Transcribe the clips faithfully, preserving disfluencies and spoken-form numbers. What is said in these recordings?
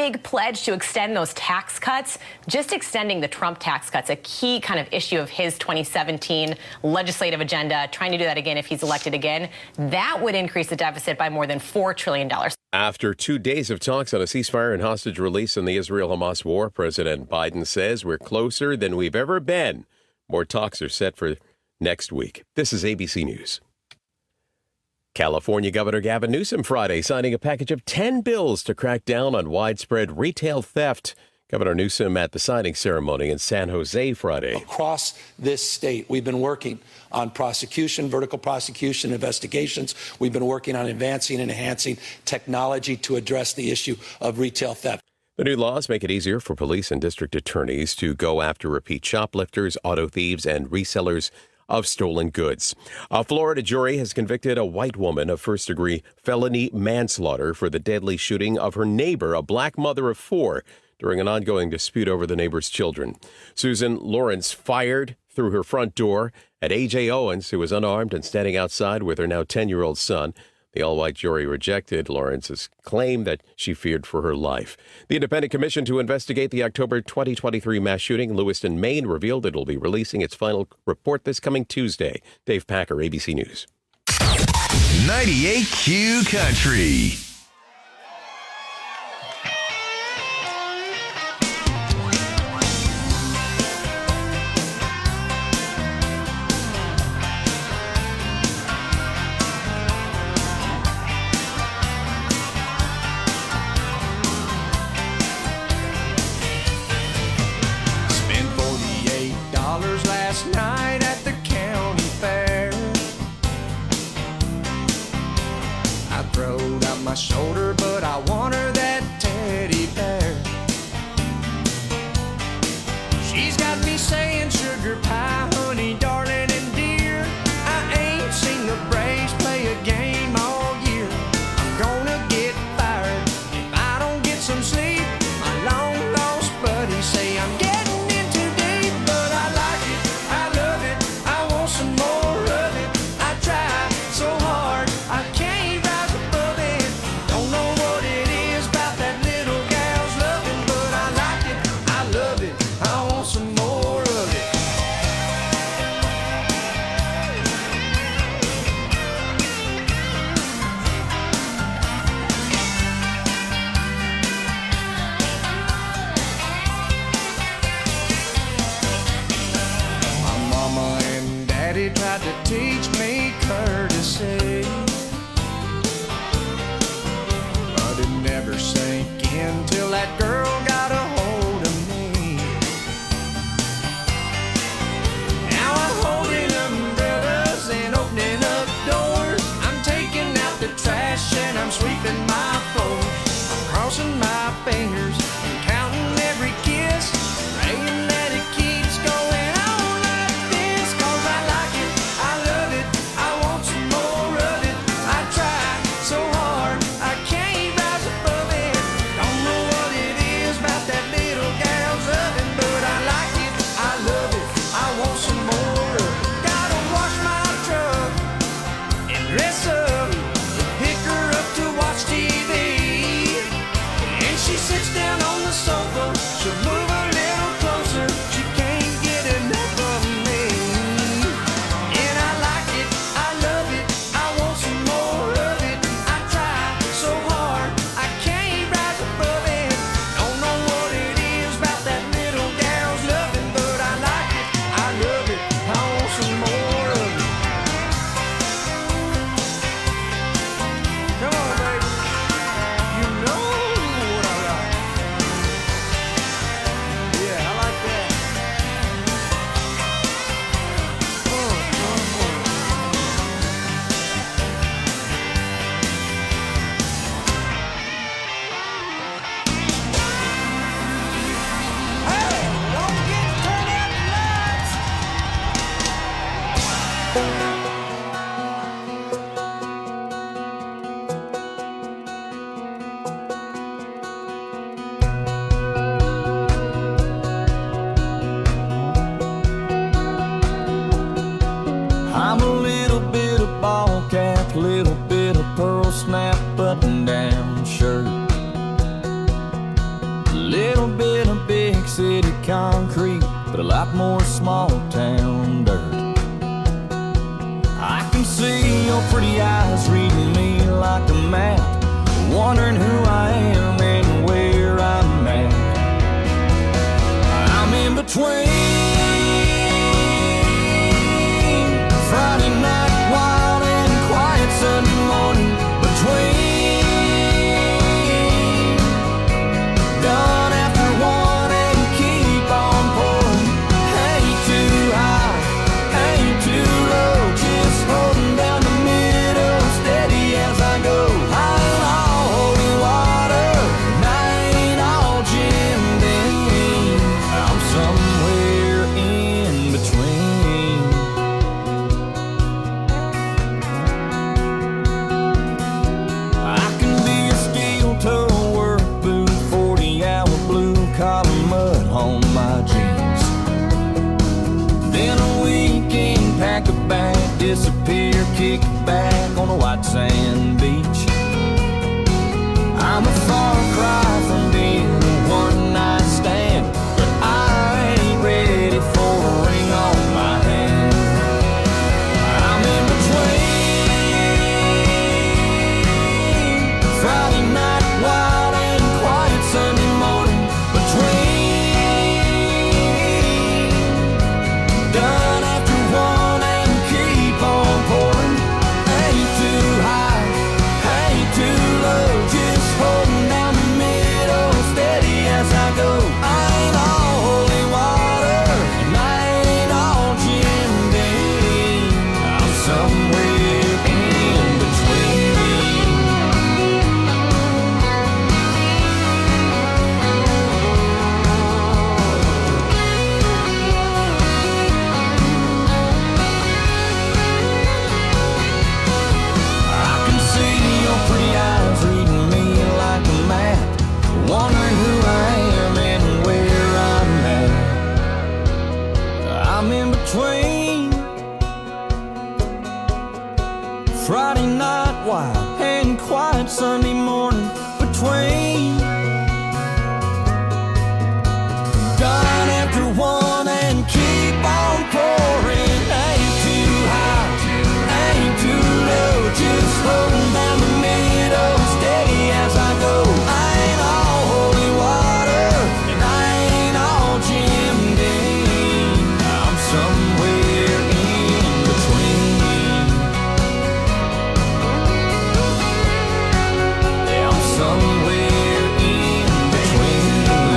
big pledge to extend those tax cuts. Just extending the Trump tax cuts, a key kind of issue of his twenty seventeen legislative agenda, trying to do that again if he's elected again, that would increase the deficit by more than four trillion dollars. After two days of talks on a ceasefire and hostage release in the Israel-Hamas war, President Biden says we're closer than we've ever been. More talks are set for next week. This is A B C News. California Governor Gavin Newsom Friday signing a package of ten bills to crack down on widespread retail theft. Governor Newsom at the signing ceremony in San Jose Friday. Across this state, we've been working on prosecution, vertical prosecution, investigations. We've been working on advancing and enhancing technology to address the issue of retail theft. The new laws make it easier for police and district attorneys to go after repeat shoplifters, auto thieves, and resellers of stolen goods. A Florida jury has convicted a white woman of first-degree felony manslaughter for the deadly shooting of her neighbor, a black mother of four, during an ongoing dispute over the neighbor's children. Susan Lawrence fired through her front door at A J Owens, who was unarmed and standing outside with her now ten-year-old son. The all-white jury rejected Lawrence's claim that she feared for her life. The Independent Commission to investigate the October twenty twenty-three mass shooting in Lewiston, Maine, revealed it will be releasing its final report this coming Tuesday. Dave Packer, A B C News. ninety-eight Q Country. My shoulder, but I want her that teddy bear. She's got me saying sugar pie, honey, darling, and dear. I ain't seen the Braves play a game all year. I'm gonna get fired if I don't get some sleep. My long lost buddies say I'm getting in too deep, but I like it, I love it, I want some more of it. I try so hard, I can't. Tried to teach me courtesy, but it never sank in till that girl got a hold of me. Now I'm holding umbrellas and opening up doors. I'm taking out the trash and I'm sweeping my floors. I'm crossing my fingers and counting every kiss, praying that it keeps going on. little bit of big city concrete, but a lot more small town dirt. I can see your pretty eyes reading me like a map, wondering who I am and where I'm at. I'm in between Friday night wild and quiet Sunday morning, between done after one and keep on pouring. Ain't too high, ain't too low, just holding down the middle, steady as I go. I ain't all holy water, and I ain't all Jim Beam. I'm somewhere in between. I can be a steel-toe work boot, forty-hour blue-collar mud on my jeans. Then a weekend, pack a bag, disappear, kick back on a white sand beach. I'm a far cry from being a one-night stand, but I ain't ready for a ring on my hand. I'm in between Friday night wild and quiet Sunday morning, between done after one and keep on pouring. Ain't too high, ain't too low, just holding down the middle, steady as I go. I ain't all holy water, and I ain't all Jim Beam. I'm somewhere in between. I can see your pretty eyes reading me like a map, wondering who I am and where I'm at. I'm in between Friday night wild and quiet Sunday morning, between done after one and keep on pouring. Ain't too high, ain't too low, just holding down the middle, steady as I go. I ain't all holy water, and I ain't all Jim Beam. I'm somewhere in between. Yeah, I'm somewhere in between.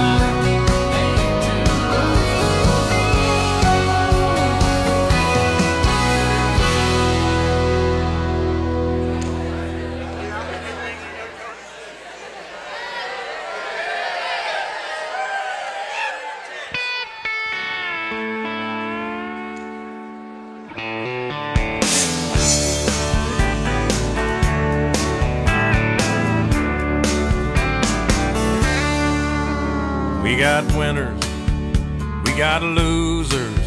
We got winners, we got losers,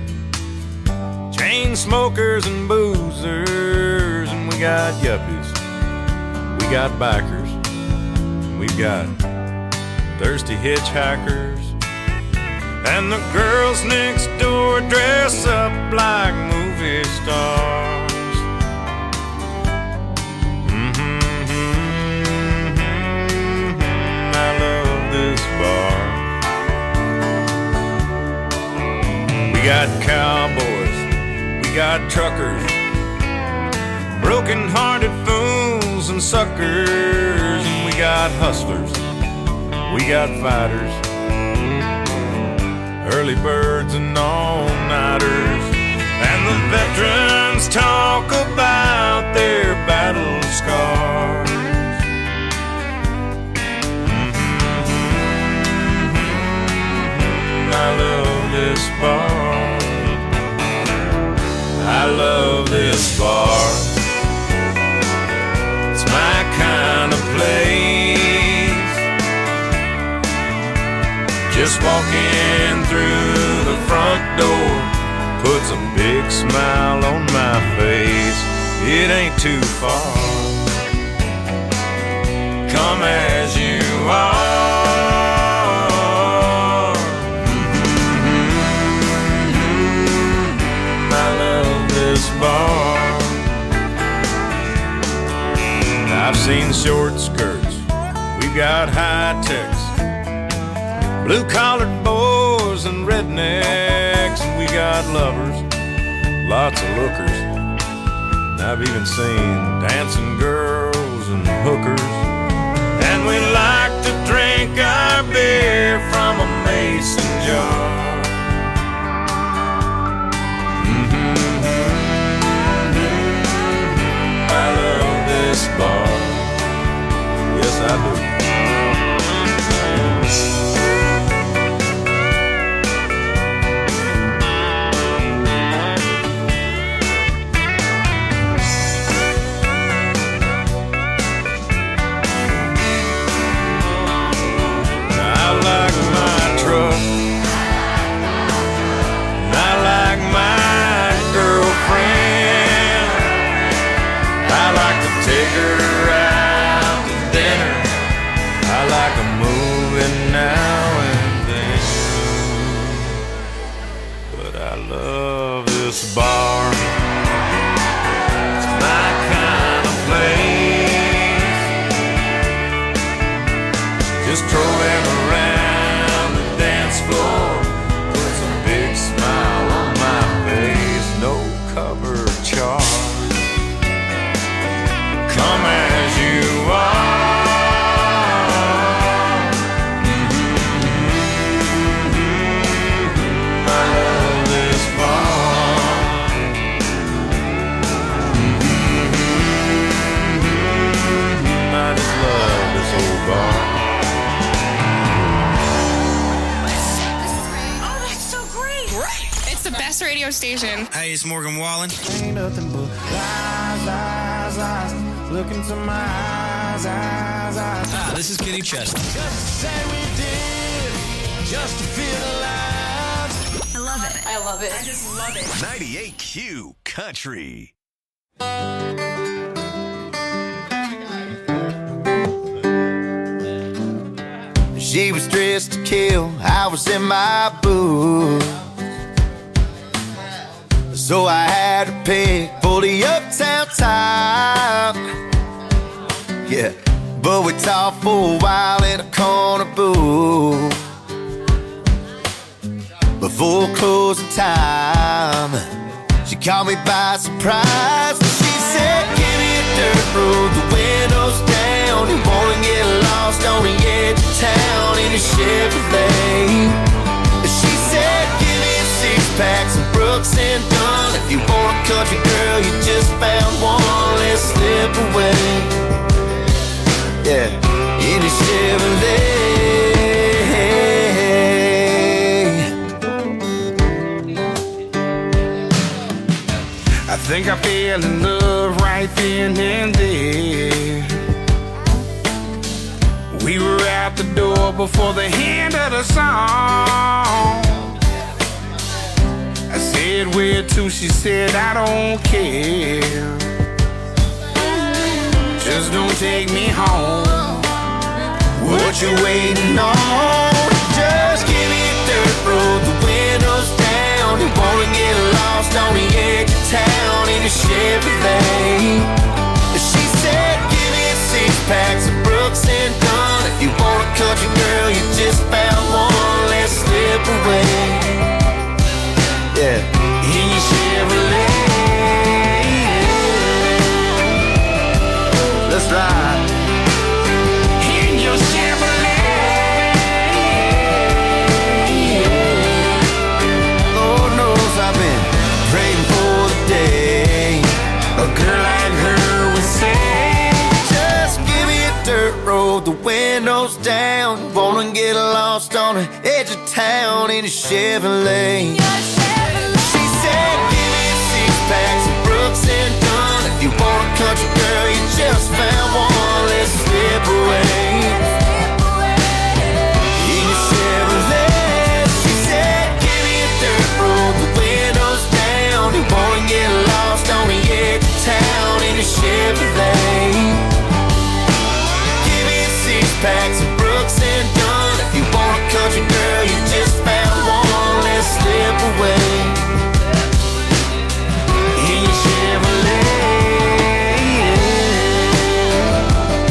chain smokers and boozers, and we got yuppies, we got bikers, and we've got thirsty hitchhikers, and the girls next door dress up like movie stars. Mm-hmm, mm-hmm, I love this bar. We got cowboys, we got truckers, broken-hearted fools and suckers, and we got hustlers, we got fighters, early birds and all-nighters, and the veterans talk about their battle scars. Mm-hmm, I love this bar. I love this bar. It's my kind of place. Just walking through the front door puts a big smile on my face. It ain't too far. Come as you are. seen short skirts, we've got high techs, blue-collared boys and rednecks, and we got lovers, lots of lookers. And I've even seen dancing girls and hookers. And we like to drink our beer from a mason jar. I love this bar. Yes, I do. I like my truck. I like my girlfriend. I like to take her out to dinner. I like a movie now and then. But I love this bar. It's my kind of place. Just strolling around the dance floor puts a big smile on my face. No cover charge. Come as you are. Mm-hmm. I love this bar. Mm-hmm. I just love this old bar. Oh, that's so great. Great. It's the best radio station. Hey, it's Morgan Wallen. Ain't nothing but lies, lies, lies. Look into my eyes, eyes, eyes. Ah, this is Kenny Chesney. Just to say we did, just to feel alive. I love it. I love it. I just love it. ninety-eight Q Country. She was dressed to kill, I was in my boots. So I had to pick for the uptown top. Yeah, but we talked for a while in a corner booth. Before closing time, she caught me by surprise. She said, give me a dirt road, the windows down. You wanna get lost on the edge of town in a Chevrolet. She said, give me a six-pack, some Brooks and Dunn. If you want a country girl, you just found one. Let's slip away. Yeah, in a Chevrolet. I think I fell in love right then and there. We were out the door before the end of the song. I said, where to? She said, I don't care. Just don't take me home. What you waiting on? Just give me a dirt road, the windows down. You wanna get lost on the edge of town in a Chevrolet. She said, give me a six-pack, some Brooks and Dunn. If you want a country girl, you just found one. Let's slip away. Yeah, in your Chevrolet. Let's ride. In your Chevrolet. Lord knows I've been praying for the day A girl like her would say, just give me a dirt road, the windows down. Wanna get lost on the edge of town in a Chevrolet. She said, give me a six-pack, some Brooks and Dunn. If you want a country girl, you just found one. Let's slip away. In your Chevrolet. She said, give me a dirt road, the windows down. You wanna get lost on the edge of town in a Chevrolet. Give me a six-pack, some Brooks and Dunn. If you want a country girl, you just found one. Let's slip away. In your Chevrolet.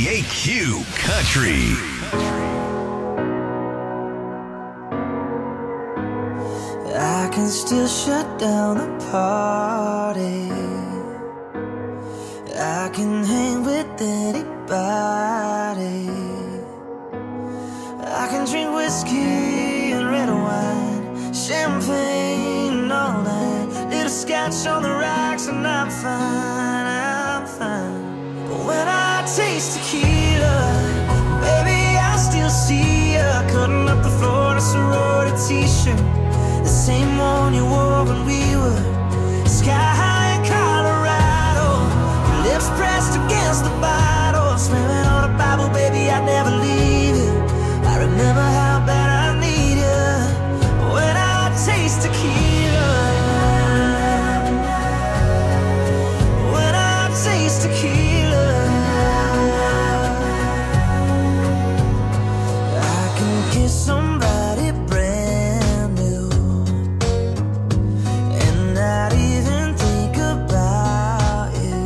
ninety-eight Q Country. I can still shut down the party. I can hang with anybody. I can drink whiskey and red wine, champagne and all night, little scotch on the rocks, and I'm fine, I'm fine. But when I taste tequila, baby, I still see ya cutting up the floor in a sorority t-shirt, the same one you wore when we were sky high in Colorado. Your lips pressed against the bottle, slamming on a Bible, baby, I'd never leave you. I remember how bad I need you when I taste tequila. When I taste tequila, I can kiss somebody brand new and not even think about you.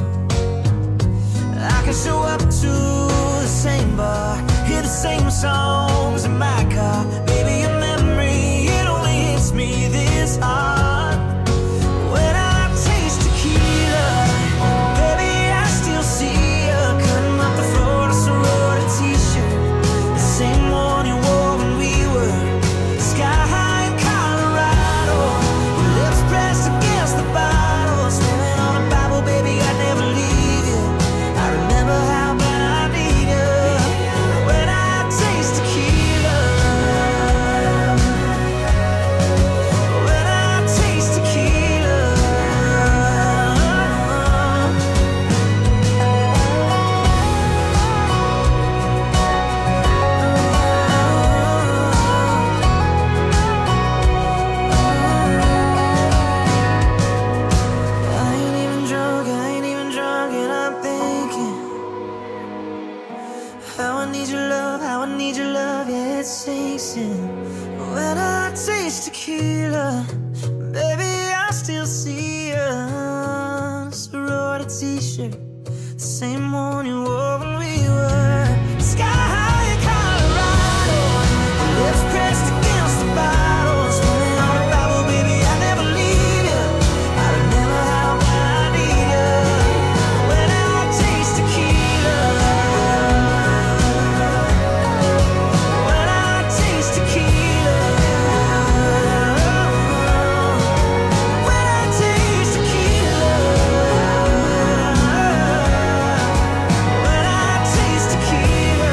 I can show up to the same bar, hear the same songs in my car. Baby, your memory, it only hits me this hard. When I taste tequila, baby, I still see ya cutting up the floor in a sorority t-shirt, the same one you wore when we were sky high in Colorado. Your lips pressed against the bottle, slamming on a Bible, baby, I'd never leave you. I remember how bad I need you when I taste tequila. When I taste tequila. I ain't even drunk, I ain't even drunk, and I'm thinking how I need your love, how I need your love, yeah, it sinks in. When I taste tequila, baby, I still see ya sorority t-shirt, the same one you wore when we were sky high in Colorado. Your lips pressed against the bottle, swimming on a Bible, baby, I never leave you. I remember how bad I need you when I taste tequila. When I taste tequila. When I taste tequila. When I taste tequila.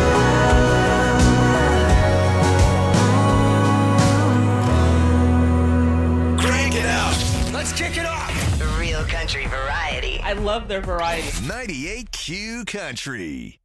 Crank it up. Let's kick it off. Real country variety. I love their variety. ninety-eight Q Country.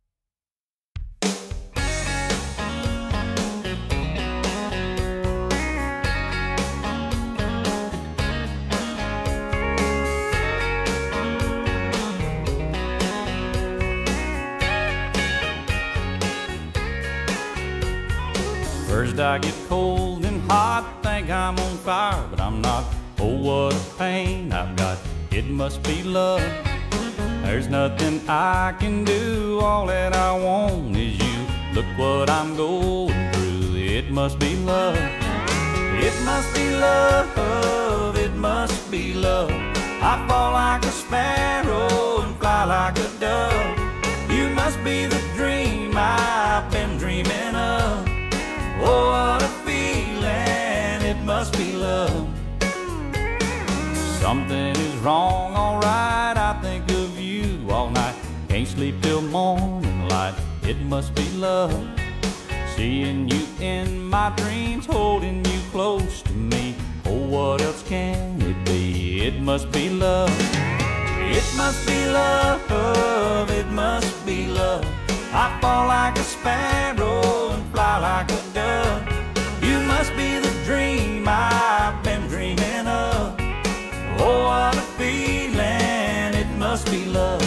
First I get cold and hot, think I'm on fire, but I'm not. Oh, what a pain I've got, it must be love. There's nothing I can do, all that I want is you. Look what I'm going through, it must be love. It must be love, it must be love. I fall like a sparrow and fly like a dove. You must be the dream I've been dreaming of. Oh, what a feeling, it must be love. Something is wrong, alright, I think of you all night. Can't sleep till morning light, it must be love. Seeing you in my dreams, holding you close to me. Oh, what else can it be? It must be love. It must be love, it must be love. I fall like a sparrow and fly like a dove. You must be the dream I've been dreaming of. Oh, what a feeling, it must be love.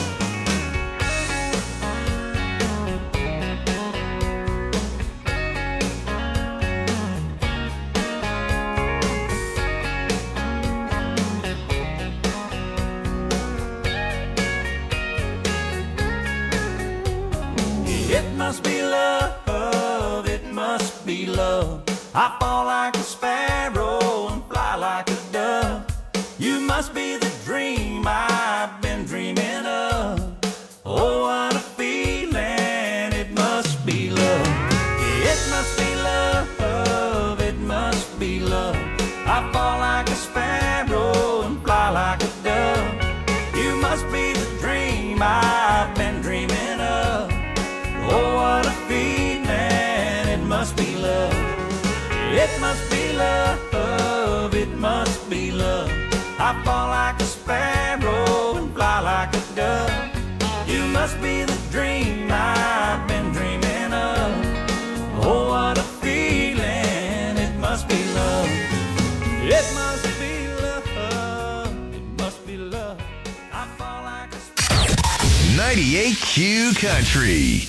I fall like a sparrow and fly like a dove. You must be the dream I've been dreaming of. Oh, what a feeling, it must be love. It must be love, it must be love. I fall like a sparrow and fly like a dove. You must be the dream I've been dreaming of. Oh, what a feeling, it must be love. It must be love, it must be love. I fall like a sparrow and fly like a dove. You must be the dream I've been dreaming of. Oh, what a feeling, it must be love. It must be love, it must be love. I fall like a ninety-eight Q Country.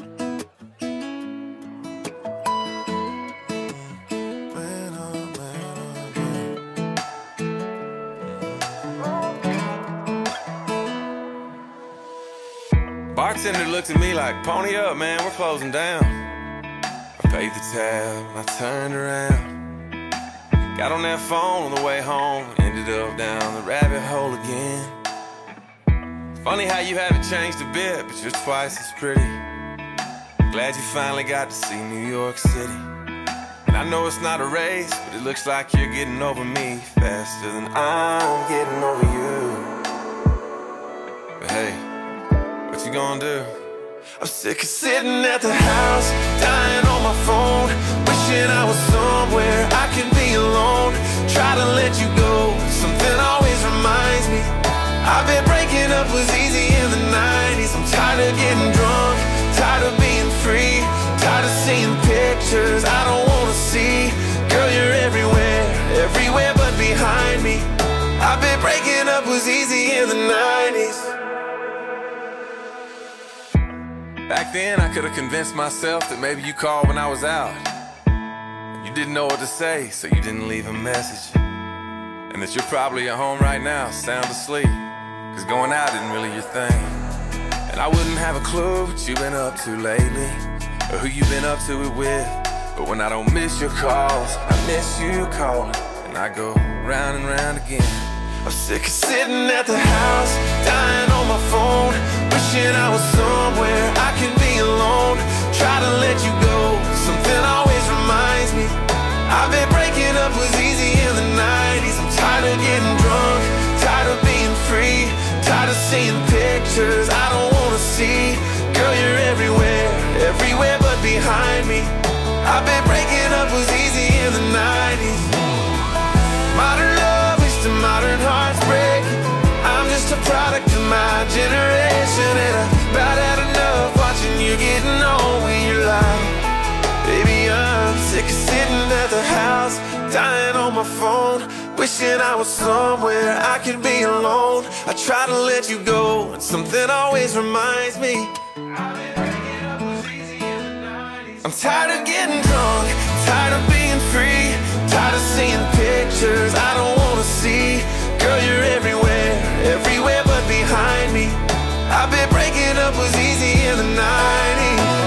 Bartender looked at me like, pony up, man, we're closing down. I paid the tab and I turned around. Got on that phone on the way home, ended up down the rabbit hole again. Funny how you haven't changed a bit, but you're twice as pretty. Glad you finally got to see New York City. And I know it's not a race, but it looks like you're getting over me faster than I'm getting over you. But hey, what you gonna do? I'm sick of sitting at the house, dying on my phone, wishing I was somewhere I could be alone. Try to let you go, something always reminds me I've been breaking up was easy in the nineties. I'm tired of getting drunk, tired of being free, tired of seeing pictures I don't wanna see. Girl, you're everywhere, everywhere but behind me. I've been breaking up was easy in the nineties. Back then I could've convinced myself that maybe you called when I was out. You didn't know what to say, so you didn't leave a message. And that you're probably at home right now, sound asleep, cause going out isn't really your thing. And I wouldn't have a clue what you've been up to lately, or who you've been up to it with. But when I don't miss your calls, I miss you calling, and I go round and round again. I'm sick of sitting at the house, dying on my phone, wishing I was somewhere I can be alone. Try to let you go, something always reminds me I've been breaking up was easy in the nineties. I'm tired of getting drunk, tired of being free, tired of seeing pictures I don't wanna see. Girl, you're everywhere, everywhere but behind me. I've been breaking up was easy in the nineties. Modern love is to modern hearts breaking. I'm just a product of my generation, and I about had enough watching you getting on with your life. Baby, I'm sick of sitting at the house, dying on my phone, wishing I was somewhere I could be alone. I try to let you go, and something always reminds me I'm tired of getting drunk, tired of being free, tired of seeing pictures I don't wanna see. Girl, you're everywhere, everywhere but behind me. I've been breaking up was easy in the nineties.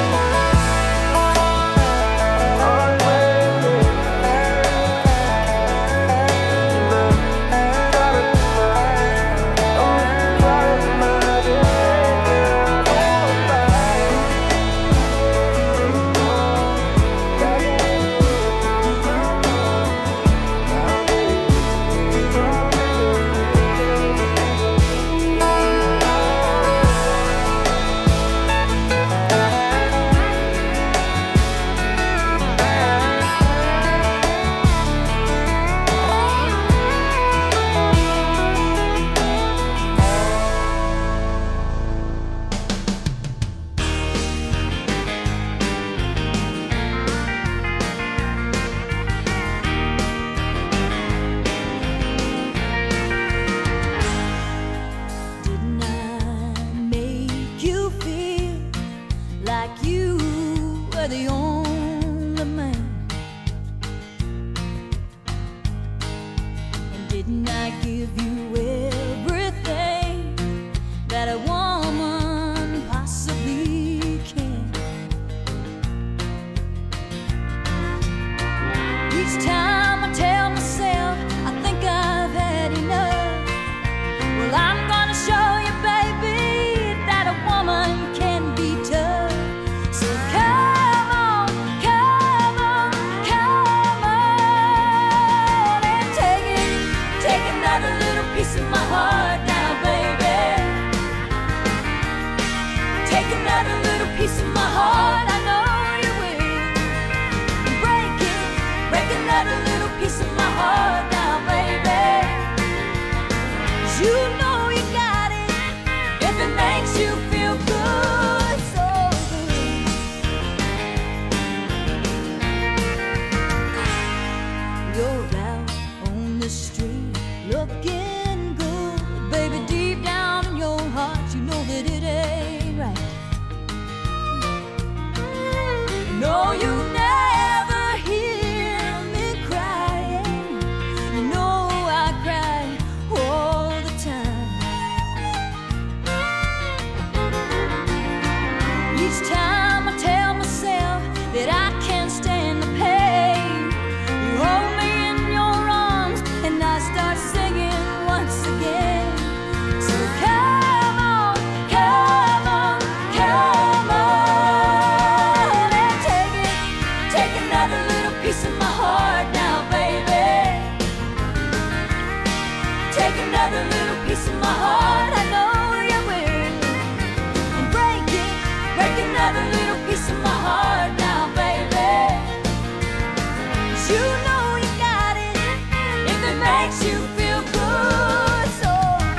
Each time I tell myself I think I've had enough. Well, I'm gonna show you, baby, that a woman can be tough. So come on, come on, come on and take it, take another little piece of my heart now, baby. Take another little piece of my heart, I know you will. Break it, break another little piece of my heart now, baby. You know you got it, if it makes you feel good, so good. You're out on the street looking good, baby, deep down in your heart you know that it ain't right. No, you never hear me crying. You know I cry all the time. Each time I tell myself that I can't stand the pain, you hold me in your arms and I start singing once again. So come on, come on, come on and take it, take another little piece of my heart now, baby. Take another little piece of my heart, I know you will. And break it, break another little piece of my heart now, baby. You know you got it, if it makes you feel good, so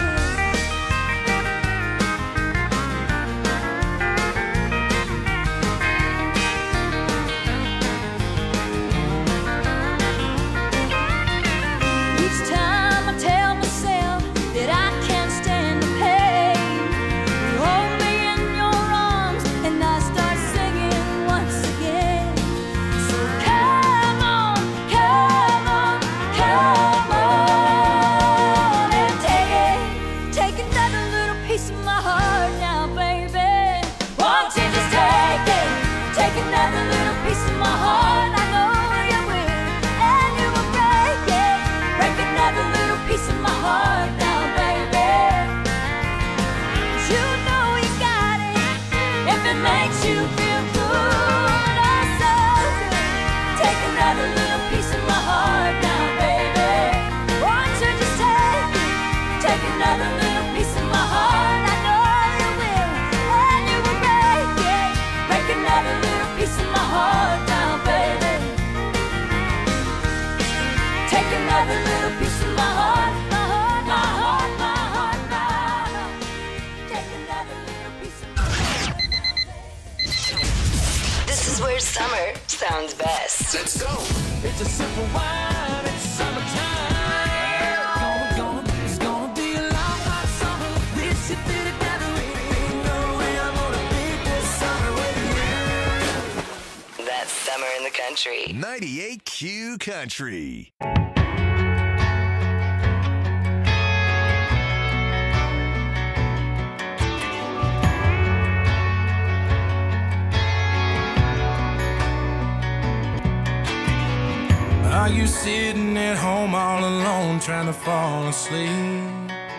each time I tell myself that I can't stand the pain, you hold me in your arms and I start singing once again. So come on, come on, come on and take it, take another little piece of my heart now, baby. Won't you just take it, take another little piece of my heart, I know you will, and you will break it, break another little piece of my heart now, baby. You know you got it, if it makes you feel good, oh so good. Take another little piece of my heart now, baby. Won't you just take it, take another little piece of my heart, I know you will, and you will break it, break another little piece of my heart now, baby. Take another little piece of my heart, my heart, my heart, my heart, my heart. Take another little piece of my heart. This is where summer sounds best. Let's go. It's a simple wine, it's summertime. Gonna, gonna, it's gonna be a long hot summer. This is it together. Ain't no way I'm gonna beat this summer with you. That's summer in the country. ninety-eight Q Country. Are you sitting at home all alone trying to fall asleep?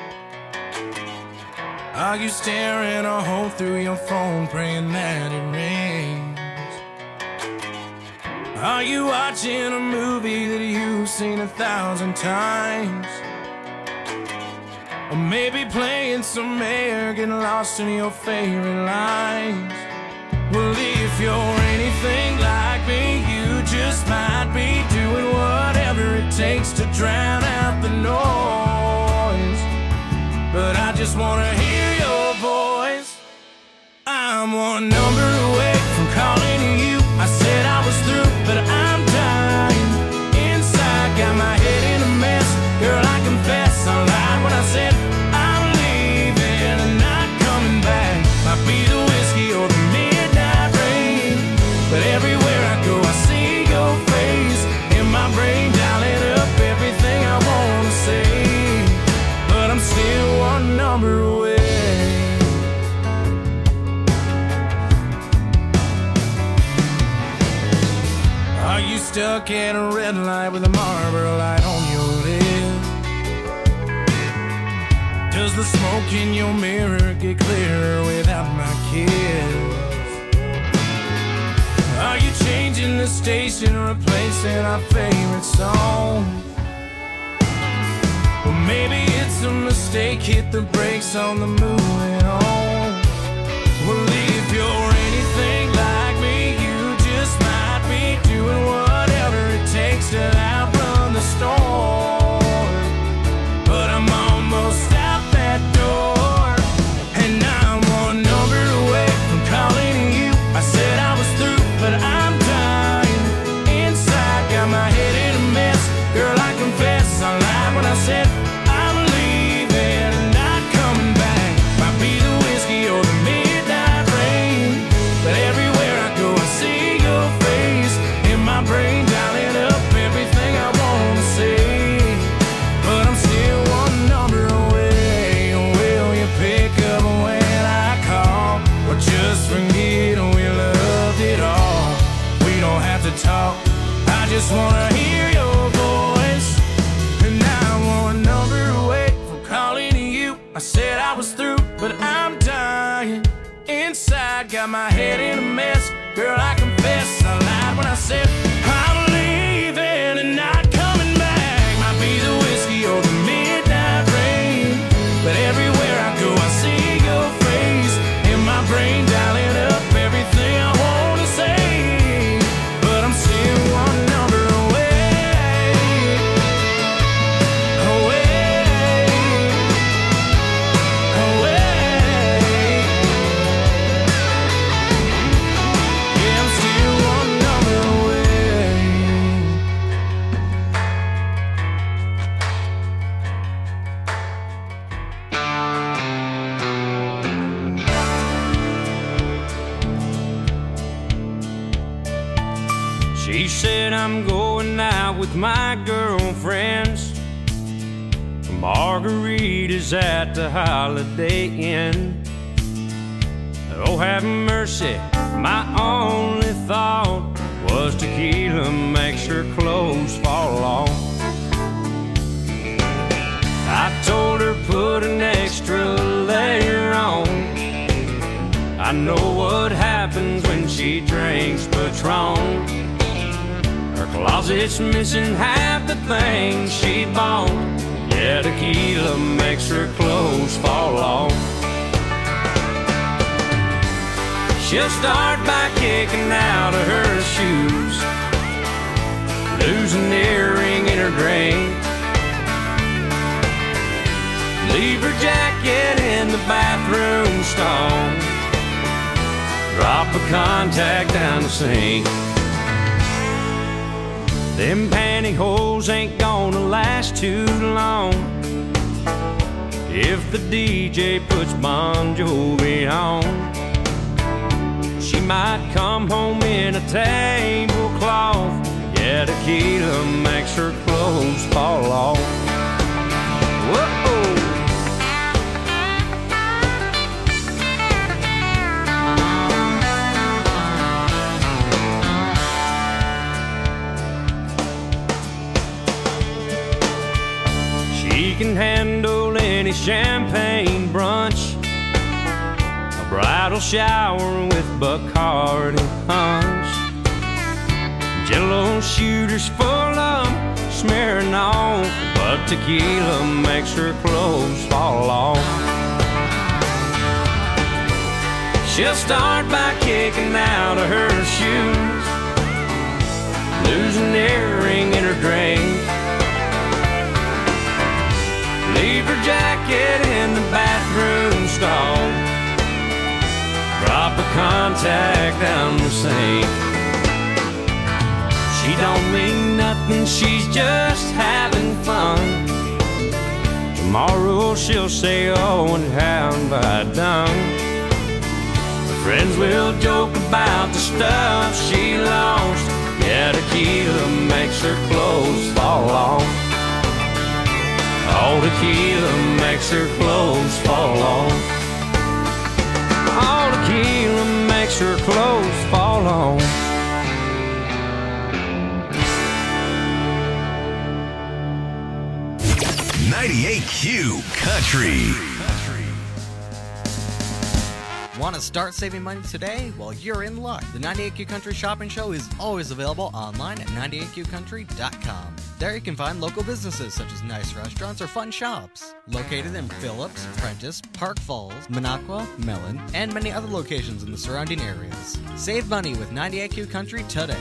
Are you staring a hole through your phone praying that it rains? Are you watching a movie that you've seen a thousand times? Or maybe playing some air, getting lost in your favorite lines? Well, if you're anything like me, you just might be doing whatever it takes to drown out the noise. But I just wanna hear your voice. I'm one number away from calling you. I said I was through, but I'm dying inside. Got my head in a mess. Girl, I confess I lied when I said I'm leaving and not coming back. Might be the whiskey or the midnight rain, but everywhere I go I see your face in my brain, dialing up everything I wanna say. But I'm still one number away. Are you stuck at a red light with a Marlboro light on your lip? Does the smoke in your mirror get clearer without my kiss? Are you changing the station, replacing our favorite song? Well, maybe it's a mistake, hit the brakes on the moving on. Well, if you're anything like me, you just might be doing whatever it takes to outrun the storm. But I'm almost out that door, and I'm one number away from calling you. I said I was through, but I'm dying inside, got my head in a mess. Girl, I confess, I lied when I said I'm leaving and not coming back. Might be the whiskey or the midnight rain, but everywhere I go I see your face in my brain, dialing up everything I wanna say. But I'm still one number away. Will you pick up when I call, or just forget we loved it all? We don't have to talk, I just wanna hear your voice. And now I'm one number away from calling you. I said I was through, but I'm dying inside, got my head in a mess. Girl, I confess, I lied when I said I'm leaving and not coming back. Might be the whiskey or the midnight rain, but everywhere I go I see your face in my brain, dialing up everything I wanna say. But I'm still one number away, away, away. Yeah, I'm still one number away. She said I'm going out with my girlfriends, margaritas at the Holiday Inn. Oh, have mercy, my only thought was tequila makes her clothes fall off. I told her put an extra layer on. I know what happens when she drinks Patron. Her closet's missing half the things she bought. Yeah, tequila makes her clothes fall off. She'll start by kicking out of her shoes, lose an earring in her drink, leave her jacket in the bathroom stall, drop a contact down the sink. Them pantyhose ain't gonna last too long if the D J puts Bon Jovi on. She might come home in a tablecloth. Yeah, tequila makes her clothes fall off. Whoa. She can handle any champagne brunch, a bridal shower with Bacardi punch, Jello shooters full of smearing on, but tequila makes her clothes fall off. She'll start by kicking out of her shoes, lose an earring in her drink, leave her jacket in the bathroom stall, drop a contact down the sink. She don't mean nothing, she's just having fun. Tomorrow she'll say, oh, and how have I done? Her friends will joke about the stuff she lost. Yeah, tequila makes her clothes fall off. All tequila makes her clothes fall off. All tequila makes her clothes fall off. ninety-eight Q Country. Want to start saving money today? Well, you're in luck. The ninety-eight Q Country Shopping Show is always available online at ninety-eight q country dot com. There you can find local businesses such as nice restaurants or fun shops. Located in Phillips, Prentice, Park Falls, Minocqua, Mellon, and many other locations in the surrounding areas. Save money with ninety-eight Q Country today.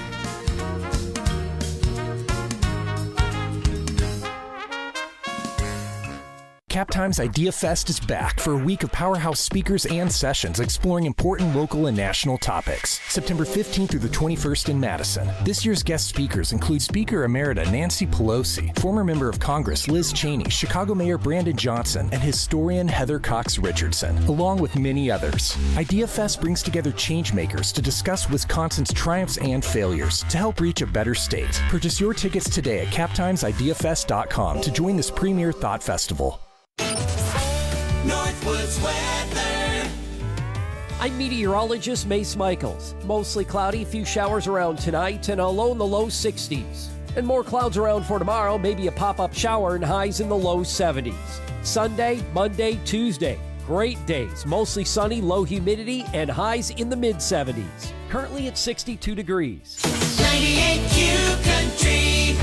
Captime's Idea Fest is back for a week of powerhouse speakers and sessions exploring important local and national topics. September fifteenth through the twenty-first in Madison. This year's guest speakers include Speaker Emerita Nancy Pelosi, former member of Congress Liz Cheney, Chicago Mayor Brandon Johnson, and historian Heather Cox Richardson, along with many others. Idea Fest brings together changemakers to discuss Wisconsin's triumphs and failures to help reach a better state. Purchase your tickets today at cap times idea fest dot com to join this premier thought festival. Northwoods weather. I'm meteorologist Mace Michaels. Mostly cloudy, few showers around tonight, and a low in the low sixties. And more clouds around for tomorrow, maybe a pop-up shower and highs in the low seventies. Sunday, Monday, Tuesday. Great days, mostly sunny, low humidity, and highs in the mid seventies. Currently at sixty-two degrees. ninety-eight Q Country.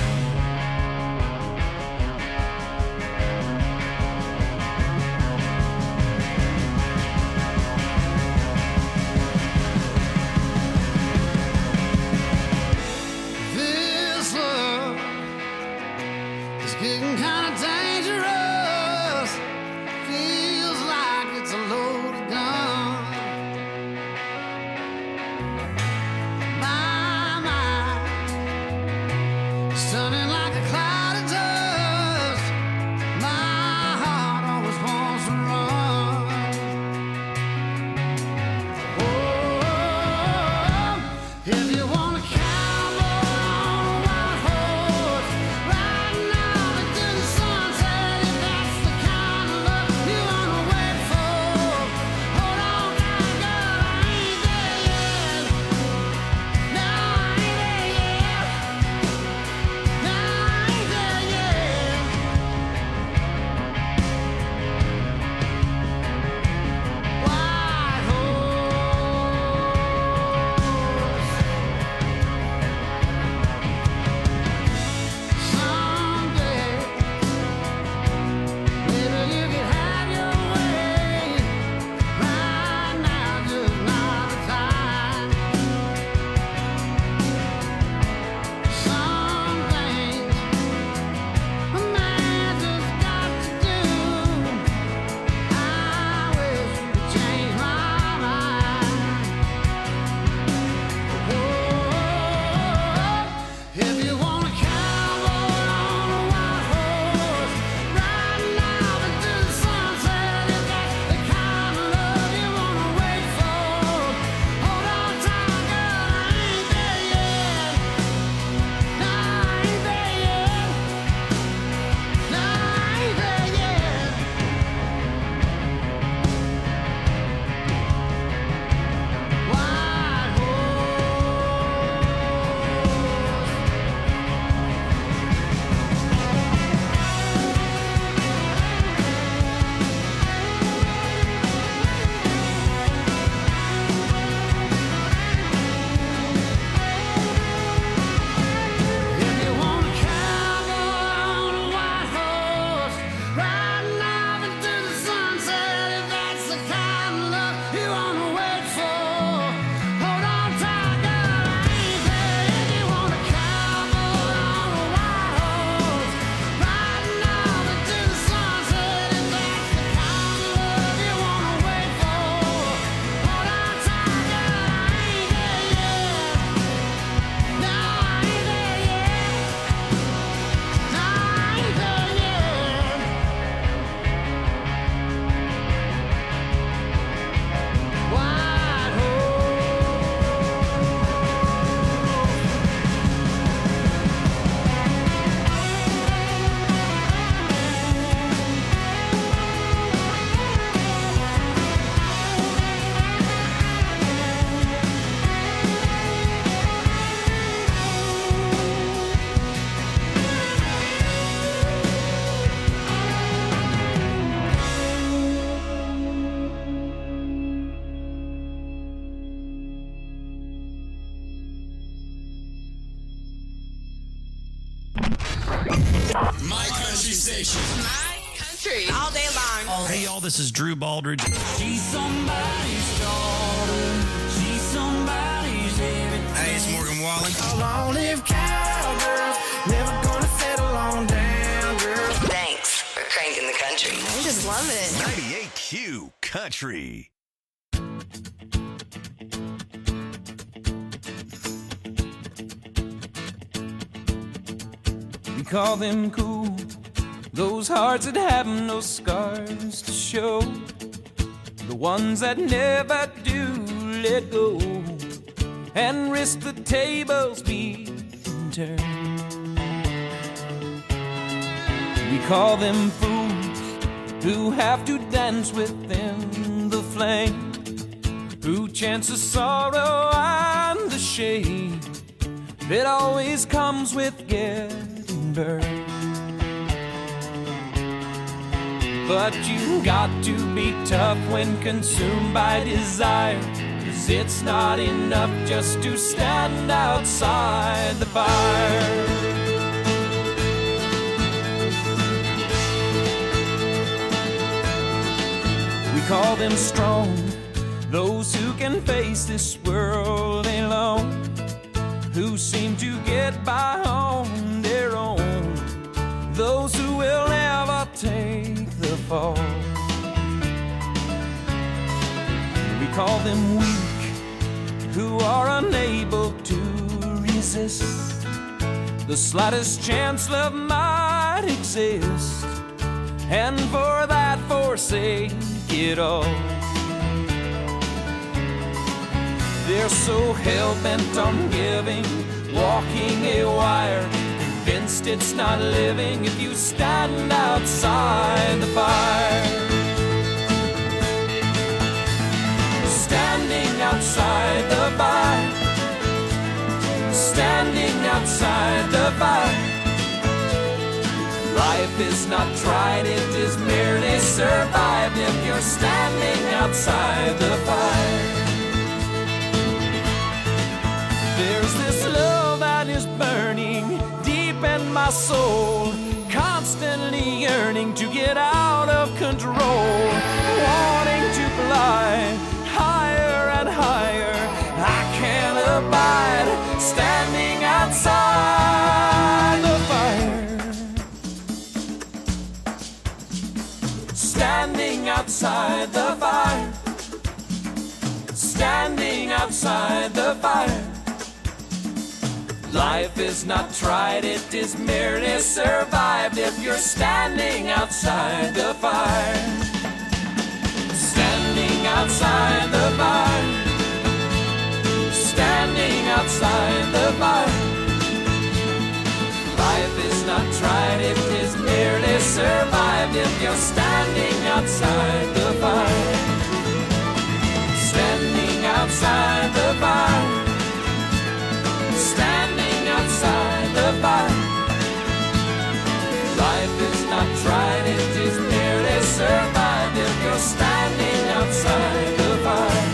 Getting kind of dangerous. Feels like it's a loaded gun. My mind stunning like a cloud of dust. My heart always wants to run. Oh, if you want to cowboy on a white horse, right now. My country station. My country. All day long. Hey, y'all, this is Drew Baldridge. She's somebody's daughter. She's somebody's everything. Hey, it's Morgan Wallen. A long-lived cowgirl, never gonna settle on down, girl. Thanks for cranking the country. I just love it. ninety-eight Q Country. We call them cool, those hearts that have no scars to show, the ones that never do let go and risk the tables being turned. We call them fools who have to dance within the flame, who chance the sorrow and the shame that always comes with getting burned. But you got to be tough when consumed by desire, 'cause it's not enough just to stand outside the fire. We call them strong, those who can face this world alone, who seem to get by on their own, those who will never take the fall. We call them weak, who are unable to resist the slightest chance love might exist, and for that forsake it all. They're so hell-bent on giving, walking a wire, convinced it's not living if you stand outside the fire. Standing outside the fire, standing outside the fire. Life is not tried, it is merely survived if you're standing outside the fire. There's this love that is burning deep in my soul, constantly yearning to get out of control, wanting to fly higher and higher. I can't abide standing outside the fire. Standing outside the fire. Standing outside the fire. Life is not tried, it is merely survived if you're standing outside the fire. Standing outside the fire. Standing outside the fire. Life is not tried, it is merely survived if you're standing outside the fire. Standing outside the fire. Standing outside the fire. Life is not tried, it is merely survived if you're standing outside the fire.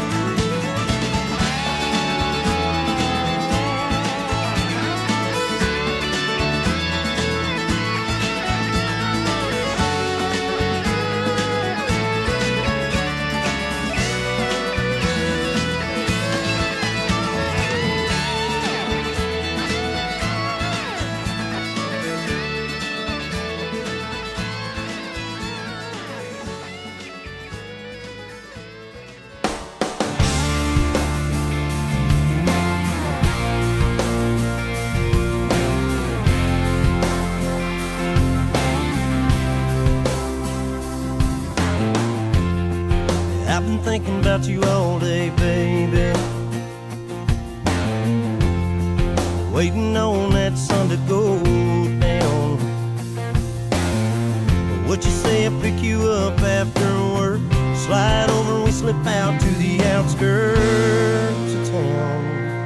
I've been thinking about you all day, baby, waiting on that sun to go down. What you say I pick you up after work, slide over, we slip out to the outskirts of town.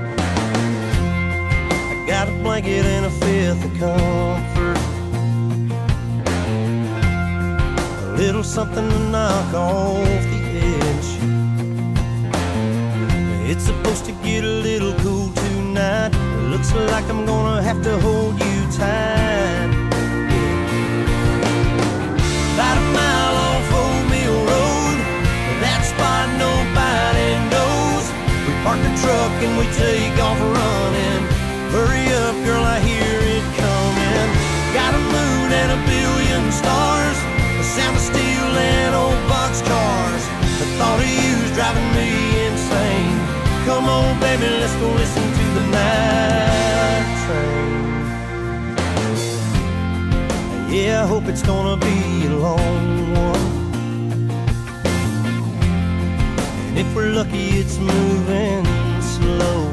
I got a blanket and a fifth of comfort, a little something to knock off the edge. It's supposed to get a little cool tonight. Looks like I'm gonna have to hold you tight. Yeah, I hope it's gonna be a long one. And if we're lucky, it's moving slow.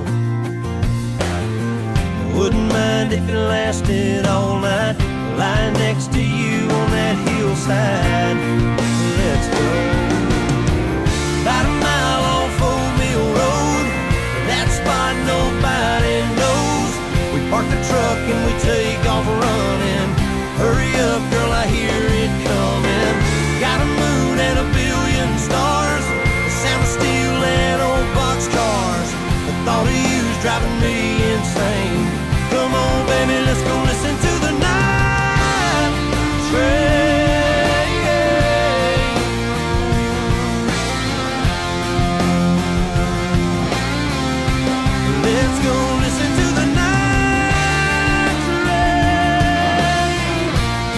I wouldn't mind if it lasted all night, lying next to you on that hillside. Let's go. About a mile off Old Mill Road, that spot nobody knows. We park the truck and we take off running. Hurry up, girl, I hear it coming. Got a moon and a billion stars, the sound of steel and old boxcars. The thought of you's driving me insane. Come on, baby, let's go listen to the night train. Let's go listen to the night train.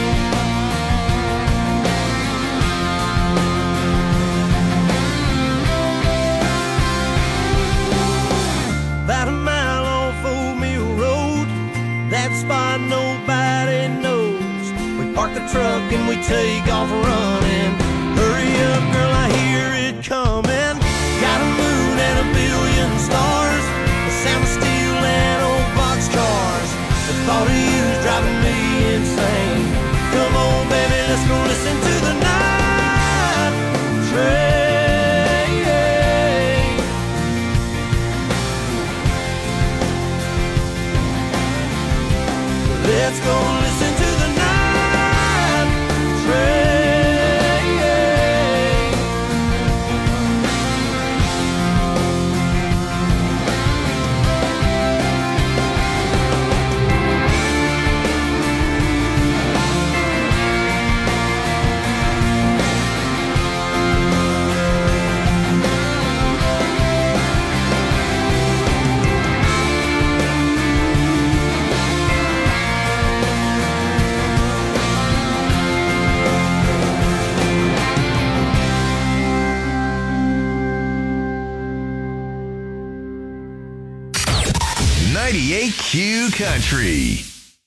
About a mile off Old Mill Road, that spot nobody knows. We park the truck and we take off running. Hurry up, girl, I hear it coming. Got a moon and a billion stars, the sound of steel and old boxcars. The thought of you's driving me insane. Come on, baby, let's go listen to the night train. Let's go listen to the night train. ninety-eight Q Country.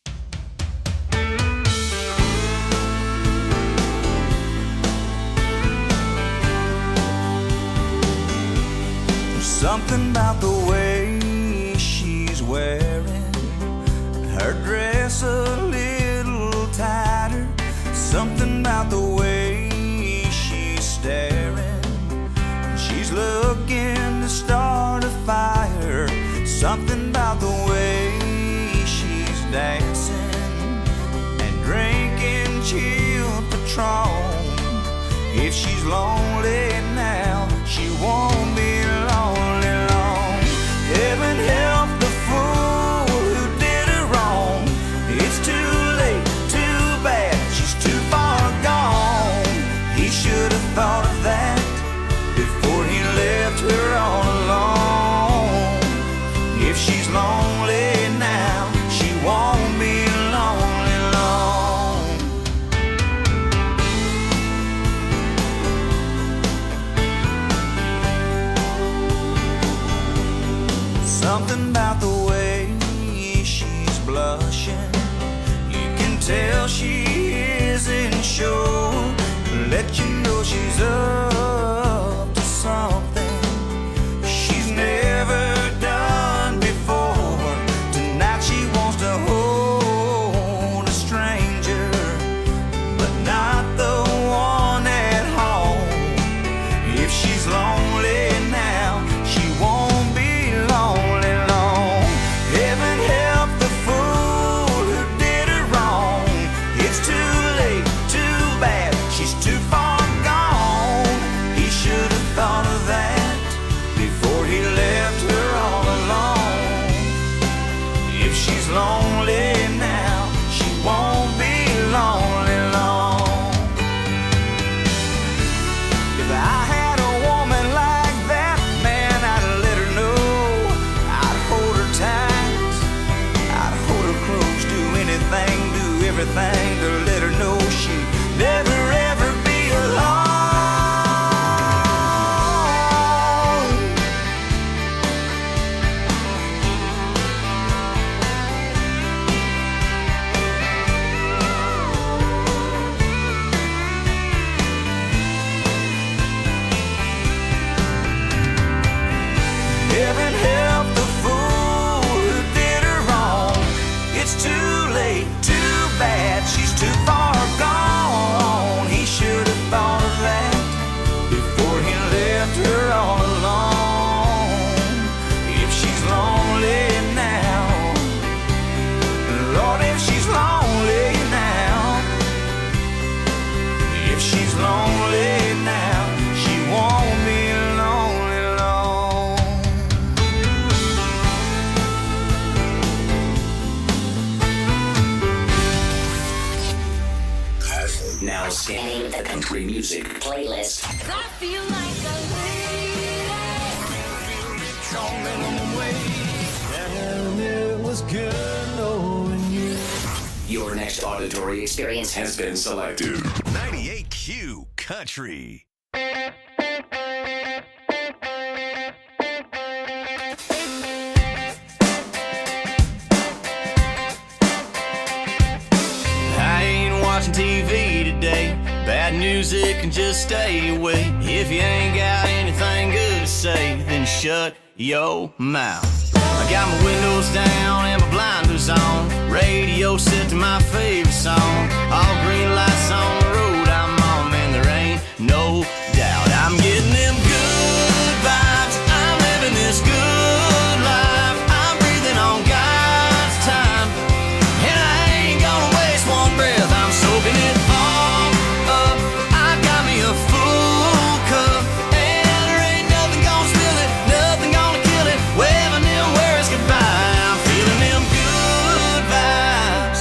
Something about the way she's wearing her dress a little tighter. Something about the way she's staring. She's looking to start a fire. Something about the way she's dancing and drinking chilled Patron. If she's lonely now, she won't be lonely long. Heaven help the fool who did her wrong. It's too late, too bad, she's too far gone. He should have thought of that before he left her all alone. If she's lonely now, she won't be lonely long. Something about the way she's blushing, you can tell she isn't sure. Let you know she's up to something she's never done before. Tonight she wants to hold a stranger, but not the one at home. If she's lonely now, she won't be lonely long. Heaven help the fool who did her wrong. It's too late, too bad, she's too far gone. He should have thought of that before he left her all alone. If she's lonely now, she won't be lonely long. If I had a woman like that, man, I'd let her know. I'd hold her tight, I'd hold her close, do anything, do everything to let her know she'd never ever be alone. she's too far gone. He should have thought of that before he left her all alone. If she's lonely now, Lord, if she's lonely now, if she's lonely now, she won't be lonely long. Now scanning the country music playlist. I feel like a And it was good knowing you. Your next auditory experience has been selected. ninety-eight Q Country. I ain't watching T V today. Bad music can just stay away. If you ain't got anything good to say, then shut your mouth. I got my windows down and my blinders on. Radio set to my favorite song. All green lights on the road I'm on, man, there ain't no doubt. I'm getting them good vibes. I'm living this good life. I'm breathing on God's time, and I ain't gonna waste one breath. I'm soaking it all up. I got me a full cup, and there ain't nothing gonna spill it, nothing gonna kill it. Waving them words goodbye. I'm feeling them good vibes.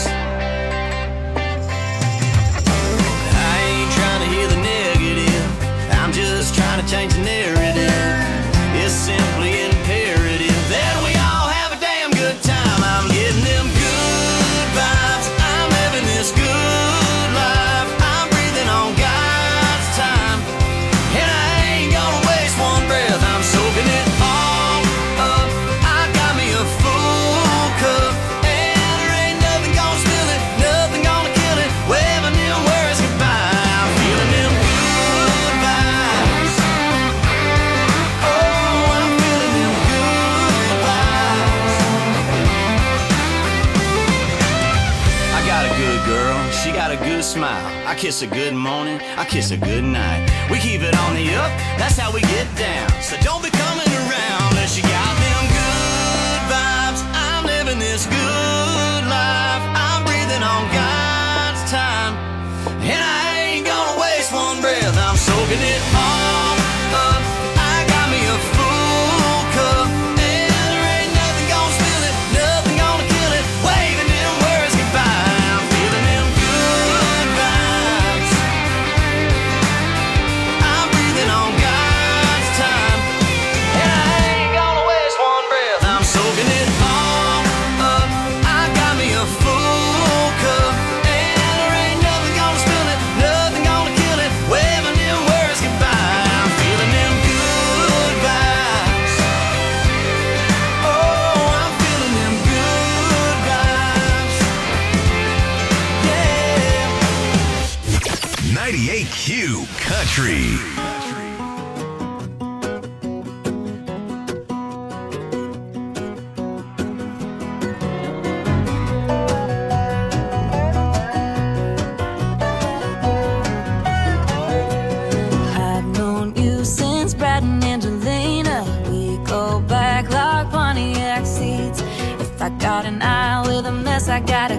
I ain't trying to hear the negative, I'm just trying to change the narrative. It's simply imperative that we all have a damn good time. I'm getting them good vibes. I'm living this good life. I'm breathing on God's time, and I ain't gonna waste one breath. I'm soaking it all up. I got me a full cup, and there ain't nothing gonna spill it, nothing gonna kill it. Waving them words goodbye. I'm feeling them good vibes. Oh, I'm feeling them good vibes. I got a good girl, she got a good smile. I kiss her good morning, I kiss her good night. We keep it on the up, that's how we get down. So don't be coming around unless you got them good vibes. I'm living this good life. I'm breathing on God's time, and I ain't gonna waste one breath. I'm soaking it all up. I got me a full cup, and there ain't nothing gonna spill it, nothing gonna kill it. Waving them words goodbye. I'm feeling them good vibes. I'm breathing on God's time, and I ain't gonna waste one breath. I'm soaking it all up. I got me a full cup, and there ain't nothing gonna spill it, nothing gonna kill it. Waving them words goodbye. I'm feeling them good vibes. Oh, I'm feeling them good vibes. Yeah. ninety-eight Q Country. I've known you since Brad and Angelina. We go back like Pontiac seats. If I got an eye with a mess, I got a